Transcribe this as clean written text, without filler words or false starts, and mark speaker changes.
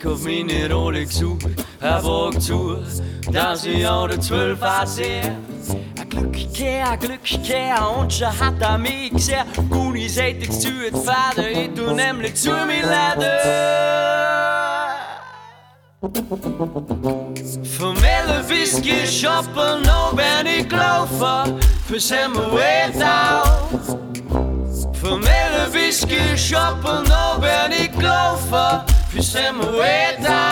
Speaker 1: Kauf meine Rolex auf, hab Augen zu, dass ich auch der 12 sehe. Ein Glücklicher und schon hat er mich gesehen. Guni sagt jetzt zu den Vater, ich tu nämlich zu mir Läden. Vom Melle Whisky shoppen, noch bin ich gelaufen, bis Hemmerweh auf. Vom Melle Whisky shoppen, noch bin ich gelaufen, bis Hemmerweh auf.